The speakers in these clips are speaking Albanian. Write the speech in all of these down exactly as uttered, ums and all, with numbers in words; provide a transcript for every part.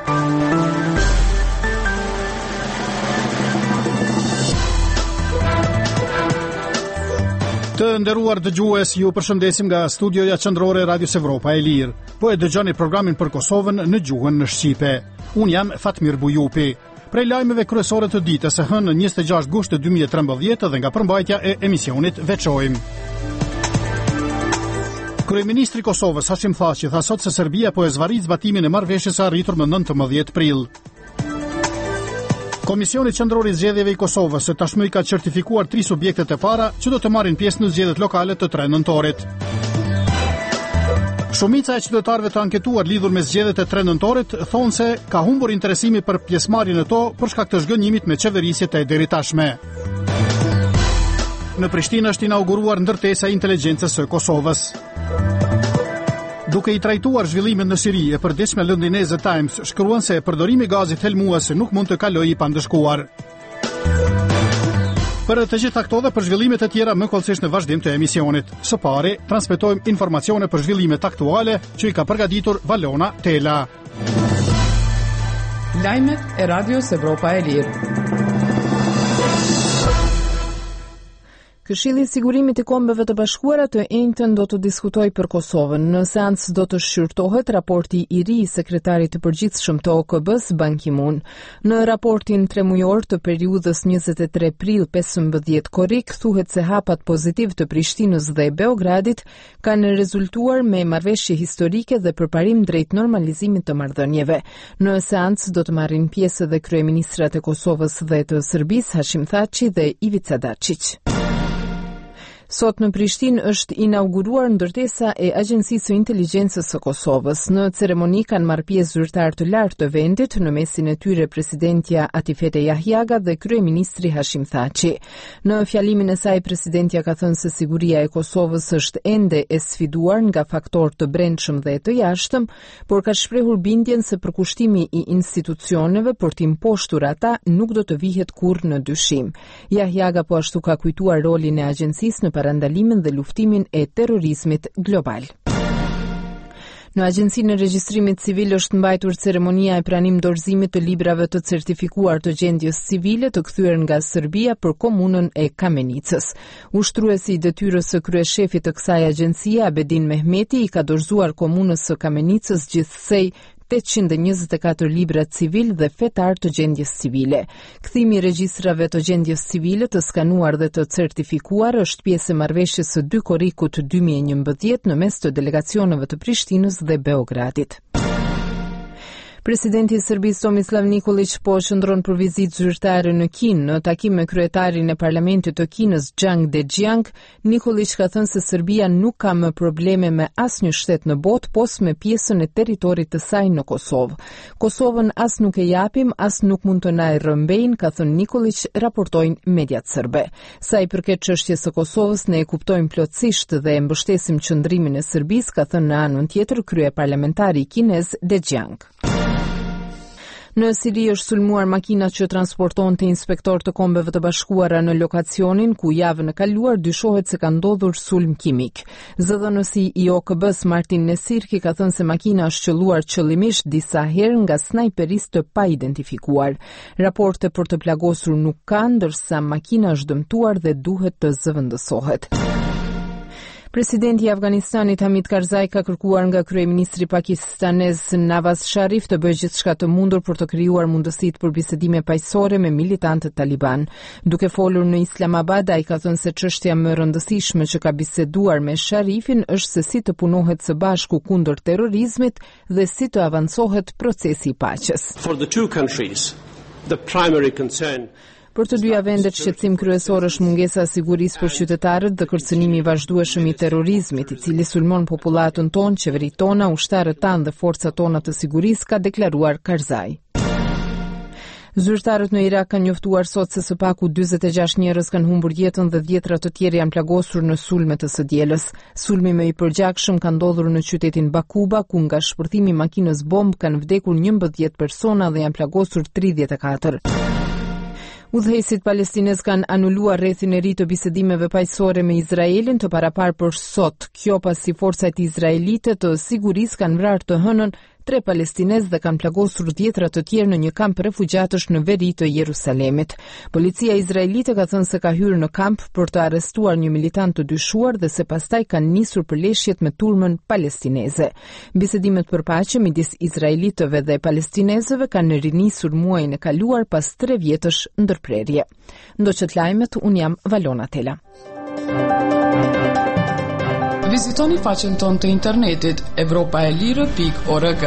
Të nderuar dëgjues, ju përshëndesim nga studioja qendrore e Radios Evropa e Lirë. Po e dëgjoni programin për Kosovën në gjuhën shqipe. Unë jam Fatmir Bujupi. Prej lajmeve kryesore të ditës së hënë njëzet e gjashtë gusht dy mijë e trembëdhjetë dhe nga përmbajtja e emisionit veçojmë. Kryeministri i Kosovës Hashim Thaçi tha sot se Serbia po e zvarit zbatimin e marrëveshjes së arritur më nëntëmbëdhjetë prill. Komisioni Qendror i Zgjedhjeve i Kosovës së tashmë ka certifikuar tri subjektet e para që do të marrin pjesë në zgjedhjet lokale të tre nëntorit. Shumica e qytetarëve të anketuar lidhur me zgjedhjet e tre nëntorit thonë se ka humbur interesimi për pjesëmarrjen në to për shkak të zhgënjimit me qeverisjet e deritashme. Në Prishtinë është inauguruar ndërtesa e inteligjencës së Kosovës. Duke i trajtuar zhvillimet në Siri, e përditshme londineze Times shkruan se përdorimi i gazit helmues nuk mund të kalojë i pandëshkuar. Për të gjitha këto dhe për zhvillimet e tjera më kollësisht në vazhdim të emisionit. Së pari, transmetojmë informacione për zhvillimet aktuale që i ka përgatitur Valona Tela. Lajmet e Radios Evropa e Lirë. Këshilli i Sigurimit i Kombeve të Bashkuara të Njëjtën do të diskutojë për Kosovën. Në seancë do të shqyrtohet raporti i ri i sekretarit të përgjithshëm të O K B-s Ban Ki-moon. Në raportin tremujor të periudhës njëzet e tre prill pesëmbëdhjetë korrik thuhet se hapat pozitiv të Prishtinës dhe Beogradit kanë rezultuar me marrëveshje historike dhe përparim drejt normalizimit të marrëdhënieve. Në seancë do të marrin pjesë edhe kryeministrat e Kosovës dhe të Serbisë Hashim Thaçi dhe Ivica Dačić. Sot në Prishtinë është inauguruar ndërtesa e Agjencisë së Inteligjencës së Kosovës. Në ceremoni kanë marrë pjesë zyrtarë të lartë të vendit, në mesin e tyre presidentja Atifete Jahjaga dhe kryeministri Hashim Thaçi. Në fjalimin e saj presidentja ka thënë se siguria e Kosovës është ende e sfiduar nga faktorë të brendshëm dhe të jashtëm, por ka shprehur bindjen se përkushtimi i institucioneve për të imposhtur ata nuk do të vihet kurrë në dyshim. Jahjaga po ashtu ka kujtuar rolin e agjencisë në parandalimin dhe luftimin e terrorizmit global. Në Agjencinë e Regjistrimit Civil është mbajtur ceremonia e pranim dorëzimit të librave të certifikuar të gjendjes civile të kthyer nga Serbia për komunën e Kamenicës. Ushtruesi i detyrës së kryeshefit të kësaj agjencie, Abedin Mehmeti, i ka dorëzuar komunës së Kamenicës gjithsej tetëqind e njëzet e katër libra civil dhe fetar të gjendjes civile. Kthimi i regjistrave të gjendjes civile të skanuar dhe të certifikuar është pjesë e marrëveshjes së dy korrikut dy mijë e njëmbëdhjetë në mes të delegacioneve të Prishtinës dhe Beogradit. Presidenti i Serbisë Tomislav Nikolić po qëndron për vizitë zyrtare në Kinë. Në takim me kryetarin e parlamentit të Kinës Xhang Dejiang, Nikolić ka thënë se Serbia nuk ka më probleme me asnjë shtet në botë, pos me pjesën e territorit të saj në Kosovë. Kosovën as nuk e japim, as nuk mund të na e rrëmbejnë, ka thënë Nikolić, raportojnë mediat serbe. Sa i përket çështjes së Kosovës, ne e kuptojmë plotësisht dhe e mbështesim qëndrimin e Serbisë, ka thënë në anën tjetër kryeparlamentari kinez Dejiang. Në Siri është sulmuar makina që transportonte inspektor të Kombeve të Bashkuara në lokacionin ku javën e kaluar dyshohet se ka ndodhur sulm kimik. Zëdhënësi i O K B-s Martin Nesirki ka thënë se makina është qelluar qëllimisht disa herë nga snajperistë të paidentifikuar. Raporte për të plagosur nuk ka, ndërsa makina është dëmtuar dhe duhet të zëvendësohet. Presidenti i Afganistanit Hamid Karzai ka kërkuar nga kryeministri pakistanez Nawaz Sharif të bëjë gjithçka të mundur për të krijuar mundësitë për bisedime paqësore me militantët taliban. Duke folur në Islamabad, ai ka thënë se çështja më e rëndësishme që ka biseduar me Sharifin është se si të punohet së bashku kundër terrorizmit dhe si të avancohet procesi i paqes. For the two countries, the primary concern Për të dyja vendet, shqetësim kryesor është mungesa e sigurisë për qytetarët dhe kërcënimi i vazhdueshëm i terrorizmit, i cili sulmon popullatën tonë, qeveritë tona, ushtarët tanë dhe forcat tona të sigurisë, ka deklaruar Karzai. Zyrtarët në Irak kanë njoftuar sot se së paku dyzet e gjashtë njerëz kanë humbur jetën dhe dhjetra të tjerë janë plagosur në sulme të së dielës. Sulmi më i përgjakshëm ka ndodhur në qytetin Bakuba, ku nga shpërthimi i makinës bomb kanë vdekur njëmbëdhjetë persona dhe janë plagosur tridhjetë e katër. Udhëheqësit palestinez kanë anuluar rrethin e ri të bisedimeve paqësore me Izraelin të paraparë për sot. Kjo pasi forcat izraelite të sigurisë kanë vrarë të hënën tre palestinezë dhe kanë plagosur dhjetra të tjerë në një kamp refugjatësh në veri të Jerusalemit. Policia izraelite ka thënë se ka hyrë në kamp për të arrestuar një militant të dyshuar dhe se pastaj kanë nisur përleshjet me turmën palestineze. Bisedimet për paqe midis izraelitëve dhe palestinezëve kanë rinisur muajin e kaluar pas tre vjetësh ndërprerje. Ndoqët lajmet, un jam Valona Tela. Vizitoni faqen tonë të internetit evropaelire pikë org.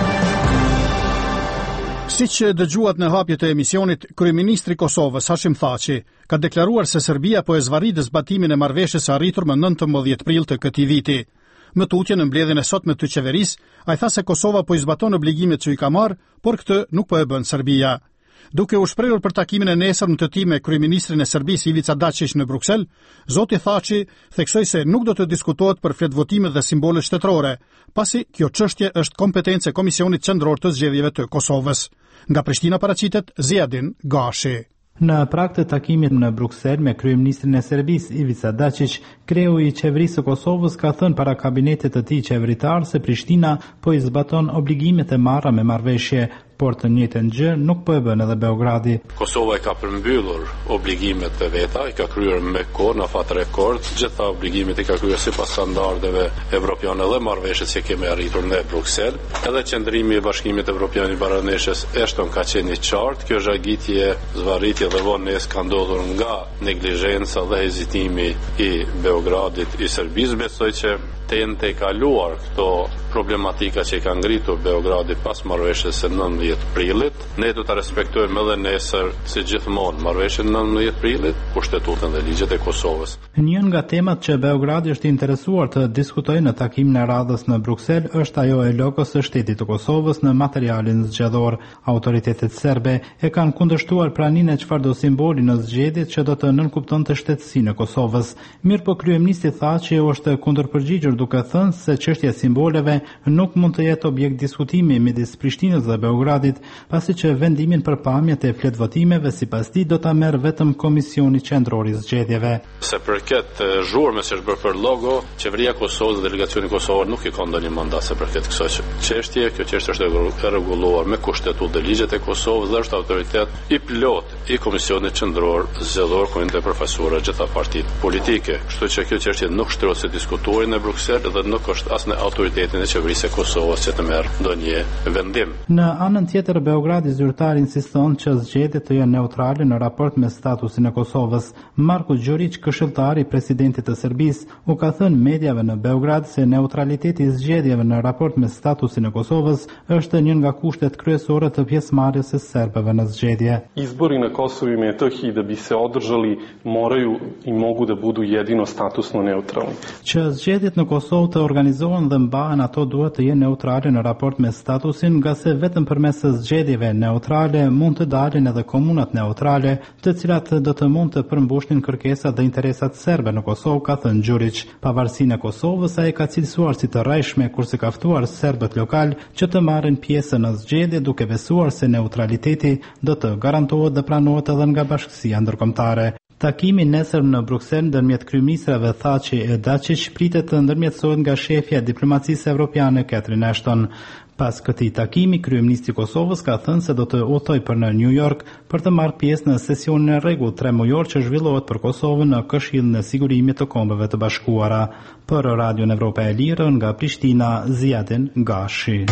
Siç dëgjuat në hapje të emisionit, kryeministri i Kosovës Hashim Thaçi ka deklaruar se Serbia po e zvarrit zbatimin e marrëveshjes së arritur më nëntëmbëdhjetë prill të këtij viti. Më tutje në mbledhjen e sotme të qeverisë, ai tha se Kosova po i zbaton obligimet që i ka marrë, por këtë nuk po e bën Serbia. Duke u shprehur për takimin e nesër në të tij me kryeministrin e Serbisë Ivica Dačić në Bruksel, zoti Thaçi theksoi se nuk do të diskutohet për fletvotimet dhe simbolet shtetërore, pasi kjo çështje është kompetencë e Komisionit Qendror të Zgjedhjeve të Kosovës. Nga Prishtina paraqitet Ziadin Gashi. Në prag të takimit në Bruksel me kryeministrin e Serbisë Ivica Dačić, kreu i qeverisë së Kosovës ka thënë para kabinetit të tij qeveritar se Prishtina po i zbaton obligimet e marra me marrëveshje, por të njëjtën gjë nuk po e bën edhe Beogradi. Kosova e ka përmbyllur obligimet e veta, i ka kryer me kohë në fat rekord, gjitha obligimet i ka kryer sipas standardeve evropiane dhe marrëveshjes që kemi arritur në Bruksel. Edhe qendrimi i Bashkimit Evropian i Baroneshës Ashton ka qenë i qartë, kjo zhagitje, zvarritje dhe vonesë ka ndodhur nga neglizhenca dhe hezitimi i Beogradit i Serbisë. Besoj që të e kaluar këto problematika që i ka ngritur Beogradi pas marrëveshjes së nëntëmbëdhjetë prillit, ne do ta respektojmë edhe nesër si gjithmonë marrëveshjen e nëntëmbëdhjetë prillit, kushtetutën dhe ligjet e Kosovës. Një nga temat që Beogradi është interesuar të diskutojë në takimin e radhës në Bruksel është ajo e logos së shtetit të Kosovës në materialin zgjedhor. Autoritetet serbe e kanë kundërshtuar praninë e çfarëdo simboli në zgjedhjet që do të nënkuptonte shtetësinë e Kosovës. Mirpo kryeministri tha që është kundërpërgjigjur duke thënë se çështja e simboleve nuk mund të jetë objekt diskutimi midis Prishtinës dhe Beogradit, pasi që vendimin për pamjet e fletvotimeve sipas tij do ta merr vetëm Komisioni Qendror i Zgjedhjeve. Se përket zhurmës që është bërë për logo, qeveria e Kosovës dhe delegacioni kosovar nuk i ka ndonjë mandat se përket kësaj çështje. Kjo çështje është e rregulluar me kushtetutë dhe ligjet e Kosovës dhe është autoritet i plot i Komisionit Qendror Zgjedhor ku janë përfaqësuara gjitha partitë politike. Kështu që kjo çështje nuk shtrohet se diskutohet në Bruksel dhe nuk është as në autoritetin e qeverisë së Kosovës që të merr ndonjë vendim. Në anën tjetër, Beogradi zyrtar insiston që zgjedhjet të jenë neutrale në raport me statusin e Kosovës. Marko Đurić, këshilltar i presidentit të Serbisë, u ka thënë medjave në Beograd se neutraliteti i zgjedhjeve në raport me statusin e Kosovës është një nga kushtet kryesore të pjesëmarrjes së serbëve në zgjedhje. Izbori na Kosovu i Metohiji da bi se održali moraju i mogu da budu jedino statusno neutralni. Që zgjedhjet në Kosovë të organizohen dhe mbahen ato duhet të jenë neutrale në raport me statusin, nga se vetëm përmes zgjedhjeve neutrale mund të dalin edhe komunat neutrale, të cilat do të mund të përmbushnin kërkesat dhe interesat serbe në Kosovë, ka thënë Đurić. Pavarësinë e Kosovës ai ka cilësuar si të rrejshme, kurse ka ftuar serbët lokal që të marrin pjesë në zgjedhje, duke besuar se neutraliteti do të garantohet dhe pranohet edhe nga bashkësia ndërkombëtare. Takimi nesër në Bruksel ndërmjet kryeministrave Thaçi e Dačić pritet të ndërmjetësohet nga shefja e diplomacisë evropiane Catherine Ashton. Pas këtij takimi, kryeministri i Kosovës ka thënë se do të udhtojë për në New York për të marrë pjesë në sesionin e rregullt tremujor që zhvillohet për Kosovën në Këshillin e Sigurimit të Kombeve të Bashkuara. Për Radion Evropa e Lirë nga Prishtina, Ziadin Gashi.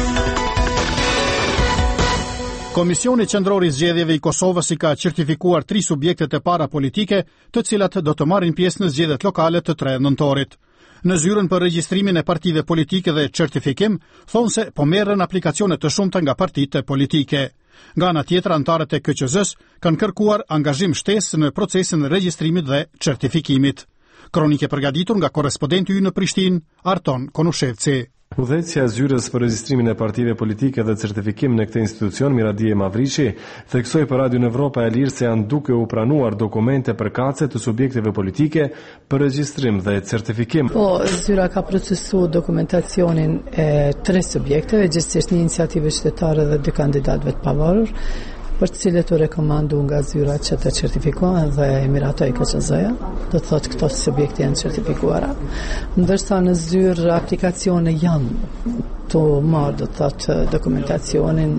Komisioni Qendror i Zgjedhjeve i Kosovës i ka certifikuar tri subjektet e para politike, të cilat do të marrin pjesë në zgjedhjet lokale të tre nëntorit. Në zyrën për regjistrimin e partive politike dhe certifikim, thonë se po merren aplikacione të shumta nga partitë politike. Nga ana tjetër, anëtarët e K Q Z-s kanë kërkuar angazhim shtesë në procesin e regjistrimit dhe certifikimit. Kronike përgatitur nga korrespondenti ynë në Prishtinë, Arton Konushevci. Udhëheqësja e zyrës për regjistrimin e partive politike dhe certifikim në këtë institucion, Miradije Mavriqi, theksoi për Radion Evropa e Lirë se janë duke u pranuar dokumente përkatëse të subjekteve politike për regjistrim dhe certifikim. Po, zyra ka procesuar dokumentacionin e tre subjekteve, gjithsesi një iniciativë shtetare dhe dy kandidatëve të pavarur, për të cilët u rekomandu nga zyra që të certifikohen dhe emiratoj K Q Z-ja, do të thotë këto subjekte janë certifikuara, ndërsa në zyrë aplikacione janë të marrë do të thotë dokumentacionin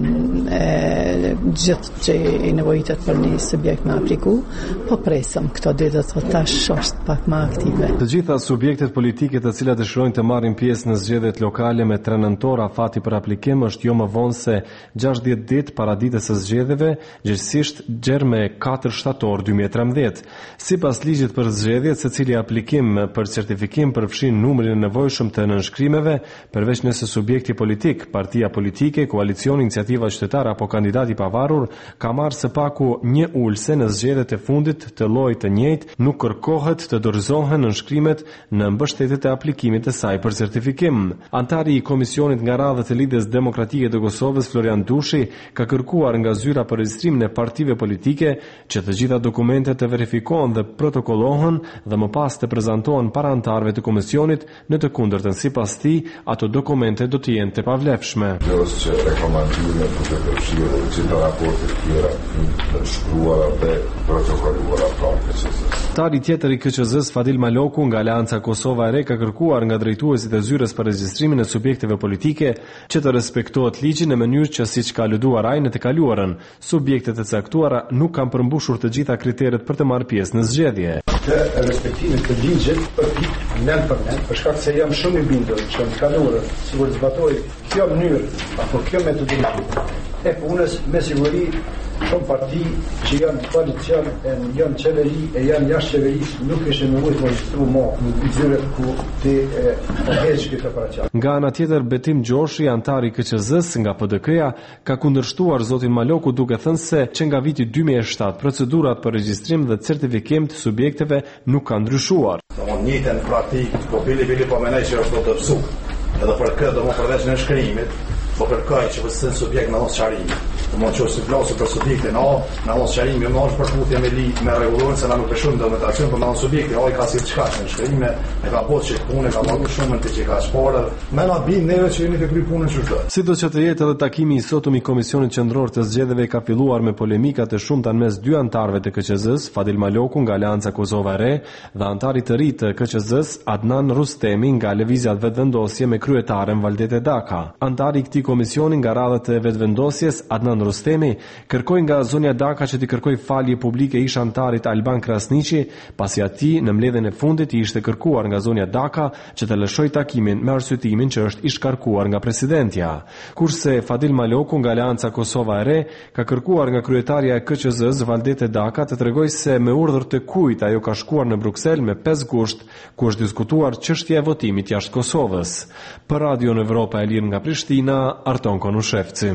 e gjithë që i nevojitet për një subjekt me apliku, po presëm këto ditë do të thotë tash është pak më aktive. Të gjitha subjektet politike të cilat dëshirojnë të marrin pjesë në zgjedhjet lokale me tre nëntor afati për aplikim është jo më vonë se gjashtëdhjetë ditë para ditës së zgjedhjeve, gjithsesi gjerë me katër shtator dy mijë e trembëdhjetë. Sipas ligjit për zgjedhjet, secili aplikim për certifikim përfshin numrin e nevojshëm të nënshkrimeve, përveç nëse subjekti politik, partia politike, koalicioni, iniciativa qytetare apo kandidati i pavarur ka marrë së paku një ulse në zgjedhjet e fundit të llojit të njëjtë, nuk kërkohet të dorëzohen nënshkrimet në mbështetjet e aplikimit të saj për certifikim. Antari i Komisionit nga radhë të Lidhjes Demokratike të Kosovës, Florian Dushi, ka kërkuar nga zyra për regjistrimin e partive politike që të gjitha dokumentet të verifikohen dhe protokollohen dhe më pas të prezantohen para antarëve të komisionit, në të kundërtën sipas tij, ato dokumente do të jenë të pavlefshme. Që rekomandimet për të përfshirë gjitha raportet tjera të shkruara dhe protokolluara pranë K Q Z-s. Tari tjetër i K Q Z-s, Fadil Maloku nga Aleanca Kosova e Re, ka kërkuar nga drejtuesit e zyrës për regjistrimin e subjekteve politike që të respektohet ligji në mënyrë që siç ka aluduar ai në të kaluarën, subjektet e caktuara nuk kanë përmbushur të gjitha kriteret për të marrë pjesë në zgjedhje. Të respektimit të ligjit për pikë nën për nën, për shkak se jam shumë i bindur që në kaluarën sigurisht zbatoj kjo mënyrë apo kjo metodologi e punës, me siguri shumë parti që janë koalicion, janë qeveri e janë jashtë qeverisë nuk ishe me ujtë më registru mo në zyre ku të përheqë këtë operacion. Nga ana tjetër, Betim Gjoshi, antari K Q Z-s nga P D K-ja, ka kundërshtuar zotin Maloku duke thënë se që nga viti dy mijë e shtatë procedurat për regjistrim dhe certifikim të subjekteve nuk kanë ndryshuar. Në njëjtën praktikë, po bili bili po menej që është të pësu. Edhe për këtë do më përveç në shkrimit, po kërkoj që vësën subjekt në mos qarimi. Të mund që është plasë për subjektin A, në mos qarimi, më është përputje me li me regulorën, se në nuk e shumë dokumentacion për në subjekti A i ka si të shkash në shkrime, e ka botë që punë, e ka malu shumë në të që ka shparë, me na binë neve që jeni të kry punën që shdo. Si do që të jetë edhe takimi i sotëm i Komisionit Qendror të Zgjedhjeve ka filluar me polemikat e shumta në mes dy antarëve të K Q Z-s, Fadil Maloku nga Aleanca Kosova e Re dhe antarit të ri të K Q Z-s, Adnan Rustemi nga Lëvizja e Vetëvendosjes me kryetaren Valdete Daka. Antari i këtij komisioni nga radhët e vetëvendosjes, Adnan Rustemi, kërkoi nga zonja Daka që t'i kërkoj falje publike ish antarit Alban Krasniqi, pasi atij në mbledhjen e fundit i ishte kërkuar nga zonja Daka që të lëshoj takimin me arsyetimin që është i shkarkuar nga presidentja. Kurse Fadil Maloku nga Aleanca Kosova e Re ka kërkuar nga kryetaria e K Q Z-s Valdete Daka të tregojë se me urdhër të kujt ajo ka shkuar në Bruksel me pesë gusht, ku është diskutuar çështja e votimit jashtë Kosovës. Për Radio në Evropa e Lirë nga Prishtina, Arton Konushevci.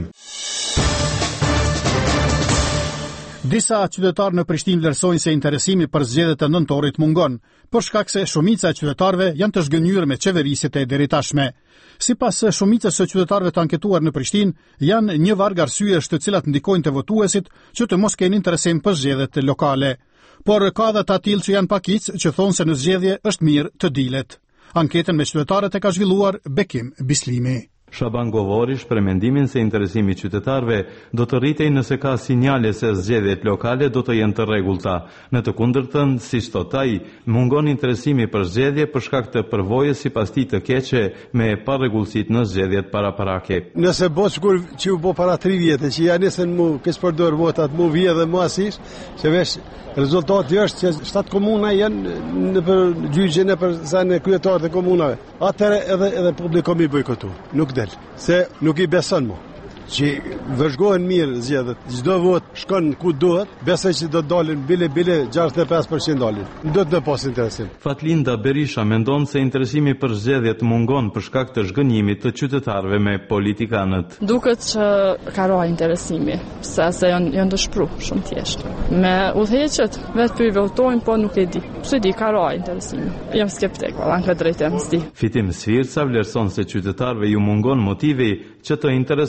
Disa qytetarë në Prishtinë vlerësojnë se interesimi për zgjedhjet e nëntorit mungon, për shkak se shumica e qytetarëve janë të zgënjur me qeverisit e deritashme. Sipas shumicës së qytetarëve të anketuar në Prishtinë, janë një varg arsyesh të cilat ndikojnë te votuesit që të mos kenë interesim për zgjedhjet lokale. Por ka edhe të tillë që janë pakic që thonë se në zgjedhje është mirë të dilet. Anketën me qytetarët e ka zhvilluar Bekim Bislimi. Shaban Govori shpreh mendimin se interesimi i qytetarëve do të rritej nëse ka sinjale se zgjedhjet lokale do të jenë të rregullta. Në të kundërtën, siç thot ai, mungon interesimi për zgjedhje për shkak të përvojës sipas tij të keqe me parregullsitë në zgjedhjet paraparake. Nëse bosh kur që u bë para tri vjetë që ja nisën mu kes përdor votat mu vije dhe mu asish, se vesh rezultati është që shtat komuna janë në për gjyqjen e për sa në kryetarët e komunave. Atëherë edhe edhe publikomi bojkotu. Nuk del, se nuk i beson mu. Që vëzhgohen mirë zgjedhjet. Çdo vot shkon ku duhet, besoj që do të dalin bile bile gjashtëdhjetë e pesë përqind dalin. Do të pas interesim. Fatlinda Berisha mendon se interesimi për zgjedhjet mungon për shkak të zhgënjimit të qytetarëve me politikanët. Duket që ka rrah interesimi, sa se janë janë të shpru shumë thjesht. Me udhëheqjet vetë për votojnë, po nuk e di. Pse di ka rrah interesimi. Jam skeptik, valla në drejtë jam sti. Fitim Sfirca vlerëson se qytetarëve ju mungon motivi që të interesohen për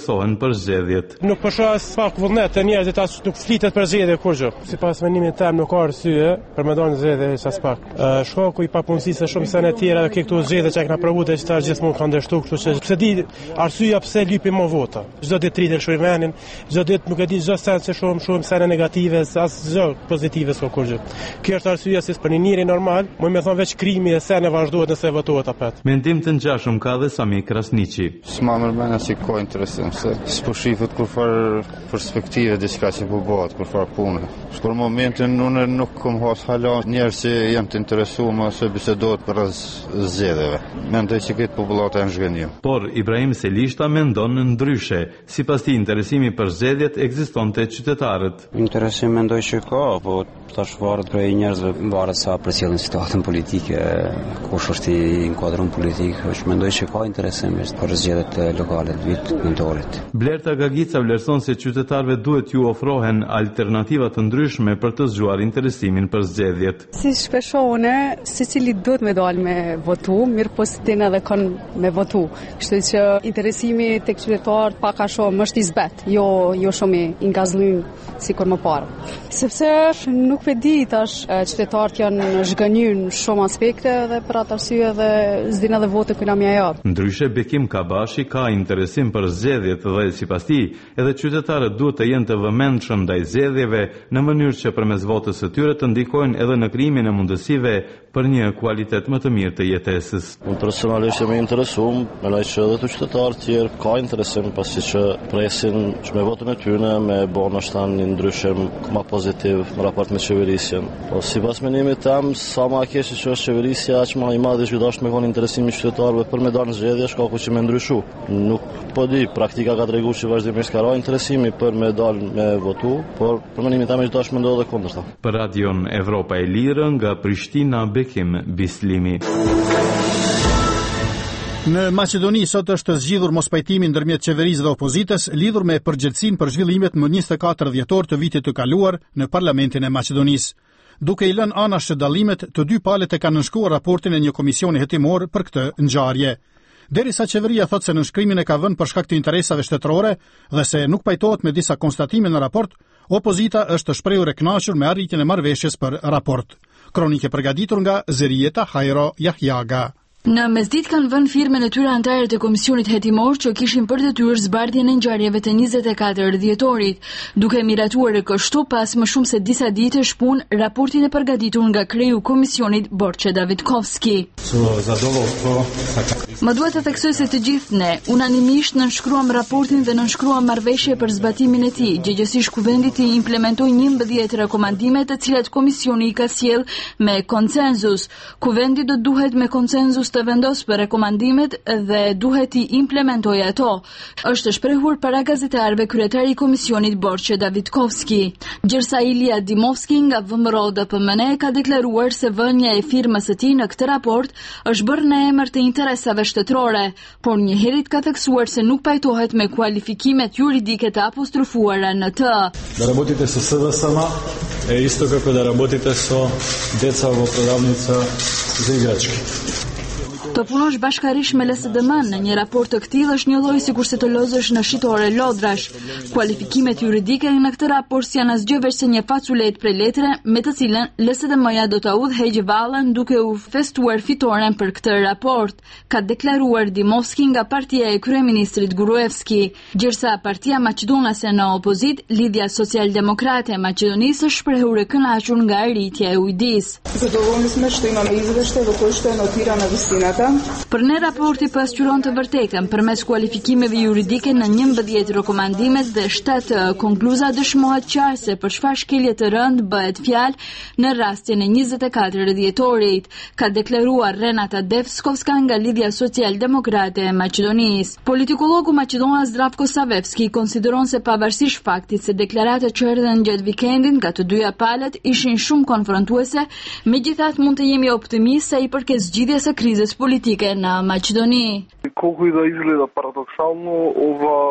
për zgjedhjet. Nuk po shoh as pak vullnet të njerëzit as nuk flitet për zgjedhje kur gjë. Sipas menimit tim nuk ka arsye për më dhënë zgjedhje as pak. Shkoku i papunësisë shumë se në të tjera ke këtu zgjedhje që kanë provuar të çfarë gjithmonë kanë dështuar, kështu që pse di arsyeja pse lypi më vota. Çdo ditë tritet shojmenin, çdo ditë nuk e di çdo sens se shumë shumë sene negative, as çdo pozitive s'ka kur gjë. Kjo është arsyeja se për një njeri normal, më më thon veç krimi e sene vazhdohet nëse votohet apet. Mendim të ngjashëm ka dhe Sami Krasniqi. S'ma mërmena si ko interesim, se s'po shifet kur far perspektive diçka që po bëhet, kur far pune. Për momentin unë nuk kam has hala njerëz që janë të interesuar se bisedohet për zgjedhjeve. Mendoj se këtë popullata janë zhgënjur. Por Ibrahim Selishta mendon ndryshe. Sipas tij interesimi për zgjedhjet ekziston te qytetarët. Interesim mendoj që ka, po tash varet prej njerëzve, varet sa përcjellin situatën politike, kush është i inkuadron politik, është mendoj që ka interesim për zgjedhjet lokale të vitit nëntorit. Blerta Gagica vlerëson se qytetarëve duhet ju ofrohen alternativa të ndryshme për të zgjuar interesimin për zgjedhjet. Si shpeshone, secili duhet me dalë me votu, mirë po si tin edhe kanë me votu. Kështu që interesimi tek qytetarët pak a shumë është i zbet, jo jo shumë i ngazllym sikur më parë. Sepse nuk e di tash qytetarët janë zhgënjur në shumë aspekte dhe për atë arsye dhe s'din edhe votë ku na më jap. Ndryshe Bekim Kabashi ka interesim për zgjedhjet dhe sipas tij, edhe qytetarët duhet të jenë të vëmendshëm ndaj zgjedhjeve në mënyrë që përmes votës së tyre të ndikojnë edhe në krijimin e mundësive për një kualitet më të mirë të jetesës. Unë personalisht jam i interesuar, mendoj që edhe të qytetarët tjerë ka interesim pasi që presin që me votën e tyre me bënë është një ndryshim më pozitiv në raport me qeverisjen. Po sipas menimit tim, sa më keq që është qeverisja, aq më i madh është dashur me kon interesimin e qytetarëve për me dalë në zgjedhje, shkaku që më ndryshu. Nuk po di, praktika ka treguar që vazhdimisht ka rënë interesimi për me dalë me votu, por për mendimin tim është dashur mendoj edhe kundërta. Për Radion Evropa e Lirë nga Prishtina, Bekim Bislimi. Në Maqedoni sot është zgjidhur mospajtimi ndërmjet qeverisë dhe opozitës lidhur me përgjegjësinë për zhvillimet më njëzet e katër dhjetor të vitit të kaluar në Parlamentin e Maqedonisë. Duke i lënë anash të dallimet, të dy palët e kanë nënshkruar raportin e një komisioni hetimor për këtë ngjarje. Derisa qeveria thotë se nënshkrimin e ka vënë për shkak të interesave shtetërore dhe se nuk pajtohet me disa konstatime në raport, opozita është shprehur e kënaqur me arritjen e marrëveshjes për raport. Kronike përgatitur nga Zerieta Hajro Yahyaga. Në mesditë kanë vënë firmen e tyre antarët e komisionit hetimor që kishin për detyrë zbardhjen e ngjarjeve të njëzet e katër dhjetorit, duke miratuar kështu pas më shumë se disa ditësh punë raportin e përgatitur nga kreu komisionit Borçe Davidkovski. Më duhet të theksoj se të gjithë ne unanimisht nënshkruam raportin dhe nënshkruam marrëveshje për zbatimin e tij, gjëgjësisht kuvendi të implementojë njëmbëdhjetë rekomandime të cilat komisioni i ka sjell me konsenzus. Kuvendi do duhet me konsenzus të vendos për rekomandimet dhe duhet i implementoj ato, është shprehur para gazetarëve kryetari i komisionit Borçe Davidkovski. Gjërsa Ilia Dimovski nga V M R O D P M N ka deklaruar se vënia e firmës së tij në këtë raport është bërë në emër të interesave shtetërore, por njëherët ka theksuar se nuk pajtohet me kualifikimet juridike të apostrofuara në të. Da работите со С D S M е исто како да работите со деца во продавница за играчки. Të punosh bashkërisht me L S D M në një raport të këtillë është një lloj sikur se të lozësh në shitore lodrash. Kualifikimet juridike në këtë raport janë asgjë veç se një faculet prej letre me të cilën L S D M-ja do ta udhëheqë vallën duke u festuar fitoren për këtë raport, ka deklaruar Dimovski nga partia e kryeministrit Gruevski. Gjërsa partia maqedonase në opozit, Lidhja Social-Demokrate e Maqedonisë është shprehur e kënaqur nga arritja e ujdis. Zadovoljni smo što imamo izveštaj do kojeg je notirana visina. Për ne raporti pasqyron të vërtetën përmes kualifikimeve juridike në njëmbëdhjetë rekomandimet dhe shtatë konkluza dëshmohet qartë se për çfarë shkelje të rëndë bëhet fjalë në rastin e njëzet e katër dhjetorit, ka deklaruar Renata Devskovska nga Lidhja Social-Demokrate e Maqedonisë. Politikologu maqedonas Zdravko Savevski konsideron se pavarësisht faktit se deklaratat që erdhën gjatë vikendit nga të dyja palët ishin shumë konfrontuese, megjithatë mund të jemi optimistë sa i përket zgjidhjes së krizës politike në Maqedoni. Колко и да изгледа парадоксално, ова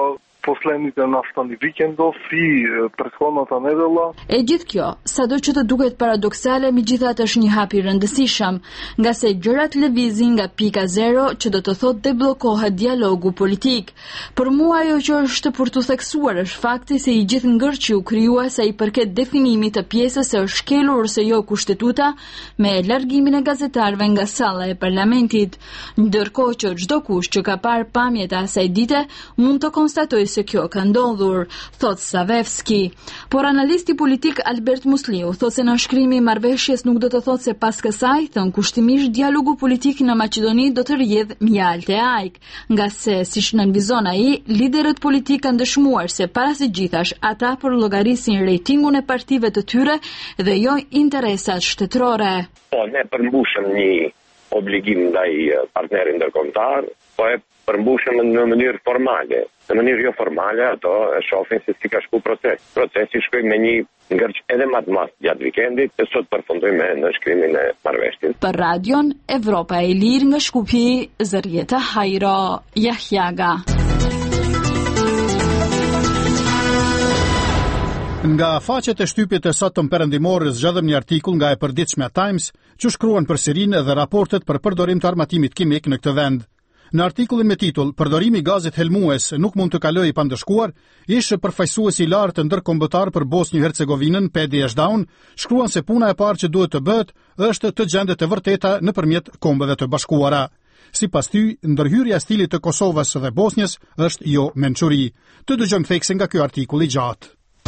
последните настанни vikendови, prethodната недела. E gjithë kjo, sado që të duket paradoksale, megjithatë është një hap i rëndësishëm, nga se gjërat lëvizin nga pika zero, që do të thotë debllokohet dialogu politik. Për mua ajo që është për të theksuar është fakti se i gjithë ngërçi u krijua sa i përket definimit të pjesës së është shkelur ose jo kushtetuta me largimin e gazetarëve nga salla e parlamentit, ndërkohë që çdo kush që ka parë pamjet e asaj dite mund të konstatojë se kjo ka ndodhur, thot Savevski. Por analisti politik Albert Musliu thot se nënshkrimi i marrëveshjes nuk do të thotë se pas kësaj, thën kushtimisht dialogu politik në Maqedoni do të rrjedh mjaltë e ajk, nga se siç nënvizon ai, liderët politik kanë dëshmuar se para së gjithash ata përllogarisin rejtingun e partive të tyre dhe jo interesat shtetërore. Po, ne përmbushëm një obligim ndaj partnerit ndërkombëtar, po e përmbushëm në mënyrë formale. Në mënyrë jo formale, ato e shohin se si ka shku proces. Procesi shkoi me një ngërç edhe më të madh gjatë vikendit, e sot përfundoi me nënshkrimin e marrëveshjes. Për radion Evropa e Lirë nga Shkupi, Zërjeta Hajro, Jahjaga. Nga faqet e shtypjet e sotëm perëndimore zgjedhëm një artikull nga e përditshmja Times që shkruan për Sirinë dhe raportet për përdorim të armatimit kimik në këtë vend. Në artikullin me titull "Përdorimi i gazit helmues nuk mund të kalojë i pandëshkuar", ishte përfaqësuesi i lartë ndërkombëtar për Bosnjë-Hercegovinën, Pedi Ashdown, shkruan se puna e parë që duhet të bëhet është të gjendet e vërteta nëpërmjet Kombeve të Bashkuara. Sipas tyre, ndërhyrja e stilit të Kosovës dhe Bosnjës është jo mençuri. Të dëgjojmë thekse nga ky artikull i gjatë.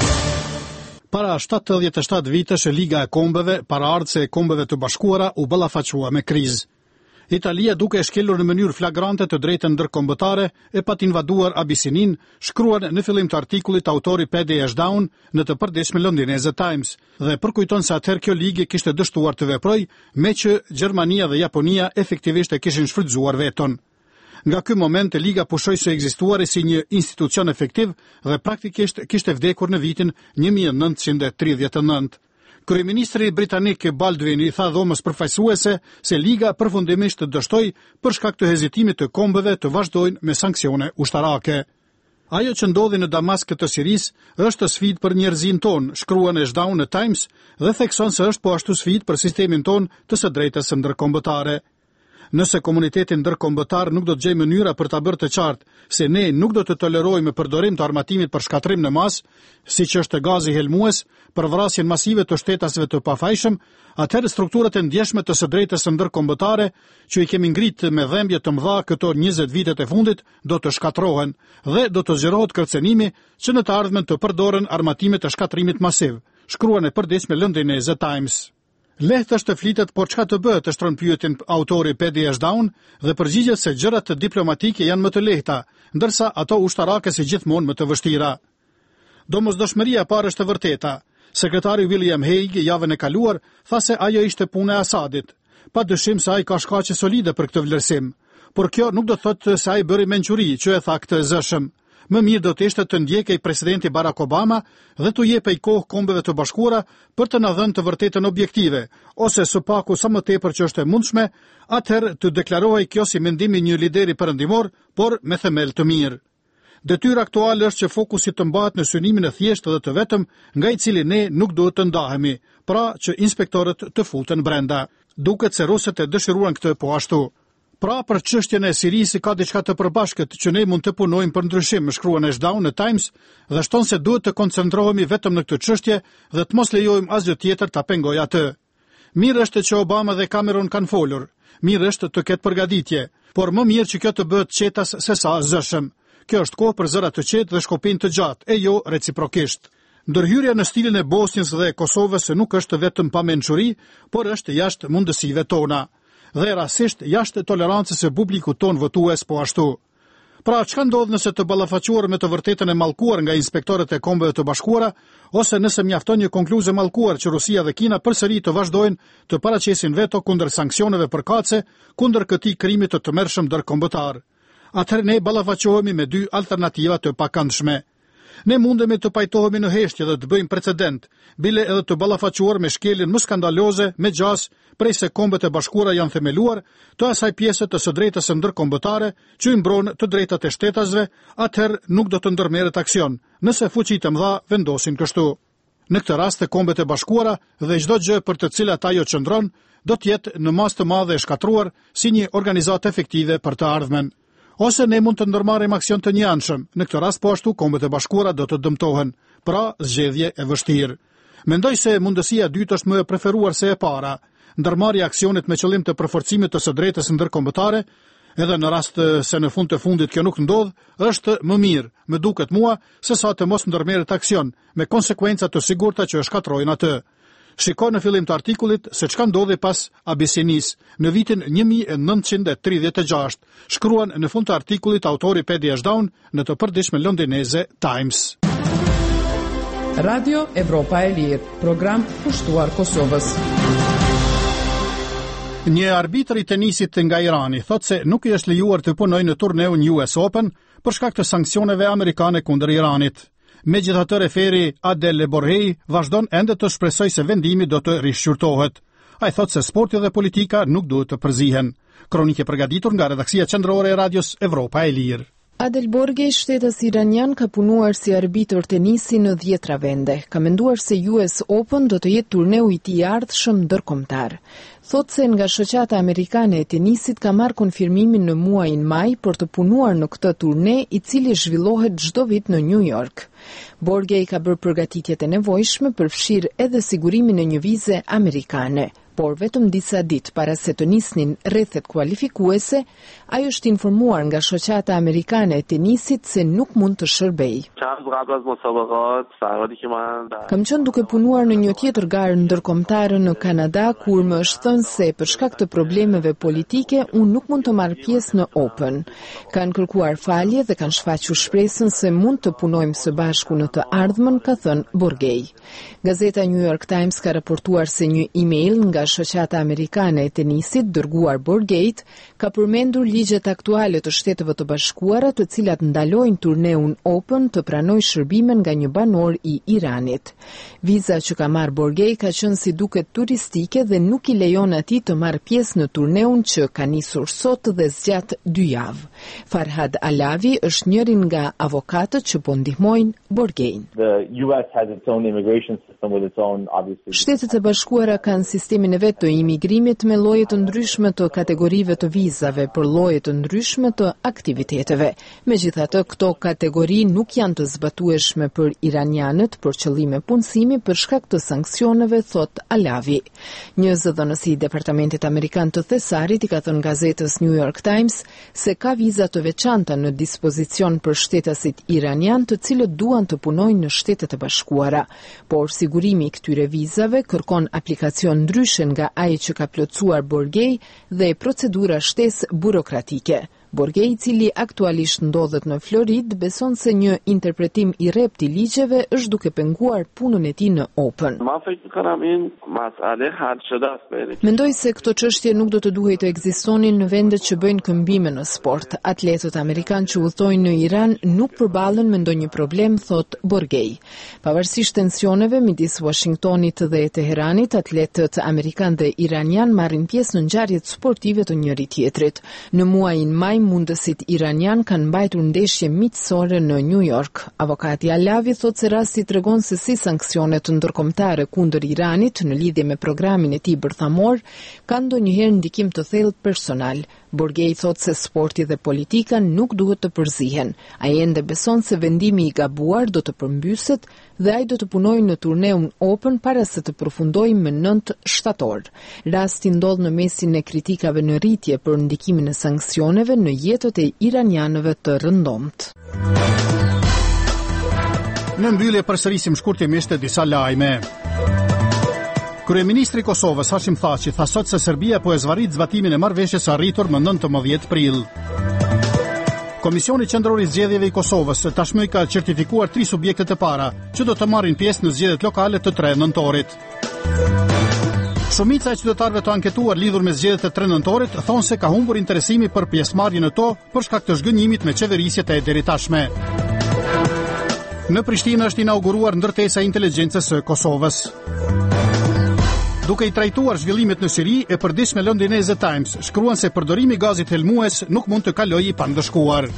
Para shtatëdhjetë e shtatë vitesh, Liga e Kombeve, paraardhëse e Kombeve të Bashkuara, u ballafaqua me krizë. Italia, duke e shkelur në mënyrë flagrante të drejtën ndërkombëtare e pat invaduar Abisinin, shkruan në fillim të artikullit autori Pedi Ashdown në të përditshme londineze Times, dhe përkujton se atëherë kjo ligë kishte dështuar të veprojë, me që Gjermania dhe Japonia efektivisht e kishin shfrytzuar veton. Nga ky moment e Liga pushoi së ekzistuari si një institucion efektiv dhe praktikisht kishte vdekur në vitin një mijë e nëntëqind e tridhjetë e nëntë. Kryeministri britanik Baldwin i tha dhomës përfaqësuese se Liga përfundimisht të dështoi për shkak të hezitimit të kombeve të vazhdojnë me sanksione ushtarake. Ajo që ndodhi në Damask të Sirisë është sfidë për njerëzin ton, shkruan Ashdown në Times dhe thekson se është po ashtu sfidë për sistemin ton të së drejtës së ndërkombëtare. Nëse komuniteti ndërkombëtar nuk do të gjejë mënyra për ta bërë të qartë se ne nuk do të tolerojmë përdorim të armatimit për shkatrim në masë, siç është gazi helmues, për vrasjen masive të shtetasve të pafajshëm, atëherë strukturat e ndjeshme të së drejtës së ndërkombëtare, që i kemi ngritë me dhembje të mëdha këto njëzet vitet e fundit, do të shkatrohen dhe do të zgjerohet kërcënimi që në të ardhmen të përdoren armatimet e shkatrimit masiv, shkruan e përditshme londineze Times. Lehtë është të flitet, por çka të bëhet, të shtron pyetjen autori Pedi Ashdown dhe përgjigjet se gjërat diplomatike janë më të lehta, ndërsa ato ushtarake si gjithmonë më të vështira. Domosdoshmëria e parë është e vërteta. Sekretari William Hague javën e kaluar tha se ajo ishte puna e Asadit. Pa dyshim se ai ka shkaqe solide për këtë vlerësim, por kjo nuk do të thotë se ai bëri mençuri, që e tha këtë zëshëm. Më mirë do të ishte të ndjekej presidenti Barack Obama dhe të jepej kohë Kombeve të Bashkuara për të na dhënë të vërtetën objektive, ose së paku sa më tepër që është e mundshme, atëherë të deklarohej kjo si mendimi një lideri perëndimor, por me themel të mirë. Detyra aktuale është që fokusi të mbahet në synimin e thjeshtë dhe të vetëm, nga i cili ne nuk duhet të ndahemi, pra që inspektorët të futen brenda. Duket se rusët e dëshiruan këtë po ashtu. Pra për çështjen e Sirisë ka diçka të përbashkët që ne mund të punojmë për ndryshim, shkruan Ashdown në Times dhe shton se duhet të koncentrohemi vetëm në këtë çështje dhe të mos lejojmë asgjë tjetër ta pengojë atë. Mirë është që Obama dhe Cameron kanë folur, mirë është të ketë përgatitje, por më mirë që kjo të bëhet qetas se sa zëshëm. Kjo është kohë për zëra të qetë dhe shkopin të gjatë, e jo reciprokisht. Ndërhyrja në stilin e Bosnjës dhe Kosovës nuk është vetëm pa mençuri, por është jashtë mundësive tona dhe rasisht jashtë tolerancës së publikut ton votues po ashtu. Pra, çka ndodh nëse të ballafaquar me të vërtetën e mallkuar nga inspektorët e Kombeve të Bashkuara, ose nëse mjafton një konkluzë mallkuar që Rusia dhe Kina përsëri të vazhdojnë të paraqesin veto kundër sanksioneve përkatëse kundër këtij krimi të tmerrshëm ndërkombëtar. Atëherë ne ballafaqohemi me dy alternativa të pakëndshme. Ne mundemi të pajtohemi në heshtje dhe të bëjmë precedent, bile edhe të ballafaquar me shkeljen më skandaloze me gjas prej se Kombet e Bashkuara janë themeluar, të asaj pjesë të së drejtës së ndërkombëtare që i mbron të drejtat e shtetasve, atëherë nuk do të ndërmerret aksion, nëse fuqitë e mëdha vendosin kështu. Në këtë rast e Kombet e Bashkuara dhe çdo gjë për të cilat ajo qëndron, do të jetë në masë të madhe e shkatruar si një organizatë efektive për të ardhmen. Ose ne mund të ndërmarrim aksion të njëanshëm, në këtë rast po ashtu Kombet e Bashkuara do të dëmtohen, pra zgjedhje e vështirë. Mendoj se mundësia e dytë është më e preferuar se e para, ndërmarrja aksionit me qëllim të përforcimit të së drejtës ndërkombëtare, edhe në rast se në fund të fundit kjo nuk ndodh, është më mirë, më duket mua, se sa të mos ndërmerret aksion, me konsekwenca të sigurta që e shkatrojnë atë. Shiko në fillim të artikullit se çka ndodhi pas Abisinis në vitin një mijë e nëntëqind e tridhjetë e gjashtë, shkruan në fund të artikullit autori Pedi Ashdown në të përditshme londineze Times. Radio Evropa e Lirë, program pushtuar Kosovës. Një arbitër i tenisit nga Irani thot se nuk i është lejuar të punojë në turneun U S Open për shkak të sanksioneve amerikane kundër Iranit. Megjithatë, referi Adel Borhei vazhdon ende të shpresojë se vendimi do të rishqyrtohet. Ai thot se sporti dhe politika nuk duhet të përzihen. Kronikë përgatitur nga redaksia qendrore e Radios Evropa e Lirë. Adel Borhei, shtetas iranian, ka punuar si arbitër tenisi në dhjetra vende. Ka menduar se U S Open do të jetë turneu i tij i ardhshëm ndërkombëtar. Thot se nga shoqata amerikane e tenisit ka marrë konfirmimin në muajin maj për të punuar në këtë turne, i cili zhvillohet çdo vit në New York. Borhei ka bërë përgatitjet e nevojshme për fshirë edhe sigurimin e një vize amerikane, por vetëm disa ditë para se të nisnin rrethet kualifikuese, ai është informuar nga shoqata amerikane e tenisit se nuk mund të shërbejë. Kam qenë duke punuar në një tjetër garë ndërkombëtare në Kanada, kur më është thënë se për shkak të problemeve politike unë nuk mund të marr pjesë në Open. Kanë kërkuar falje dhe kanë shfaqur shpresën se mund të punojmë së bashku në të ardhmen, ka thënë Borhei. Gazeta New York Times ka raportuar se një email nga shoqata amerikane e tenisit dërguar Borgheit ka përmendur ligjet aktuale të Shteteve të Bashkuara, të cilat ndalojnë turneun Open të pranojë shërbimen nga një banor i Iranit. Viza që ka marrë Borghei ka qenë si duket turistike dhe nuk i lejon atij të marrë pjesë në turneun që ka nisur sot dhe zgjat dy javë. Farhad Alavi është njëri nga avokatët që po ndihmojnë Borghein. Shtetet e Bashkuara kanë sistemin e vetë të imigrimit me lloje të ndryshme të kategorive të vizave për lloje të ndryshme të aktiviteteve. Megjithatë, këto kategori nuk janë të zbatueshme për iranianët për qëllime punësimi për shkak të sanksioneve, thot Alavi. Një zëdhënësi i Departamentit Amerikan të Thesarit i ka thënë gazetës New York Times se ka viza të veçanta në dispozicion për shtetasit iranian të cilët duan të punojnë në Shtetet e Bashkuara, por sigurimi i këtyre vizave kërkon aplikacion ndryshe nga ai që ka plotësuar Borghei dhe procedura shtesë burokratike. Borghei, i cili aktualisht ndodhet në Floridë, beson se një interpretim i rrept i ligjeve është duke penguar punën e tij në Open. Mendoj se këto çështje nuk do të duhej të ekzistonin në vendet që bëjnë këmbime në sport. Atletët amerikanë që udhtojnë në Iran nuk përballen me ndonjë problem, thot Borghei. Pavarësisht tensioneve midis Washingtonit dhe Teheranit, atletët amerikanë dhe iranian marrin pjesë në ngjarjet sportive të njëri tjetrit. Në muajin maj mundësit iranian kanë mbajtur ndeshje miqësore në New York. Avokati Alavi thot se rasti tregon se si sanksionet ndërkombëtare kundër Iranit në lidhje me programin e tij bërthamor kanë ndonjëherë ndikim të thellë personal. Borghei thot se sporti dhe politika nuk duhet të përzihen. Ai ende beson se vendimi i gabuar do të përmbyset dhe ai do të punojë në turneun Open para se të përfundojë më nëntë shtator. Rasti ndodh në mesin e kritikave në rritje për ndikimin e sanksioneve në jetët e iranianëve të rëndomt. Në mbyllje përsërisim shkurtimisht disa lajme. Kryeministri i Kosovës Hashim Thaçi tha sot se Serbia po e zvarrit zbatimin e marrëveshjes së arritur më nëntëmbëdhjetë prill. Komisioni Qendror i Zgjedhjeve i Kosovës tashmë ka certifikuar tri subjektet e para që do të marrin pjesë në zgjedhjet lokale të tre nëntorit. Shumica e qytetarëve të anketuar lidhur me zgjedhjet e tre nëntorit thonë se ka humbur interesimi për pjesëmarrjen në to për shkak të zhgënjimit me qeverisjet e deritashme. Në Prishtinë është inauguruar ndërtesa e inteligjencës së Kosovës. Duke i trajtuar zhvillimet në Siri, e përditshme londineze Times shkruan se përdorimi i gazit helmues nuk mund të kalojë i pandëshkuar.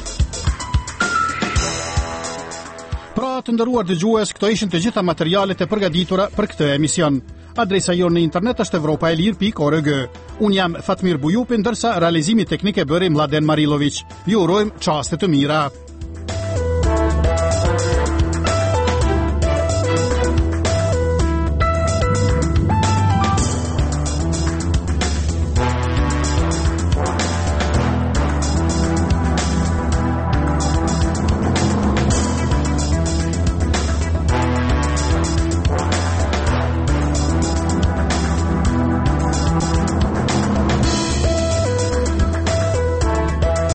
Pra, të nderuar dëgjues, këto ishin të gjitha materialet e përgatitura për këtë emision. Adresa jonë në internet është evropaelir pikë org. Unë jam Fatmir Bujupi, ndërsa realizimi teknik e bëri Mladen Marilović. Ju urojmë çaste të mira.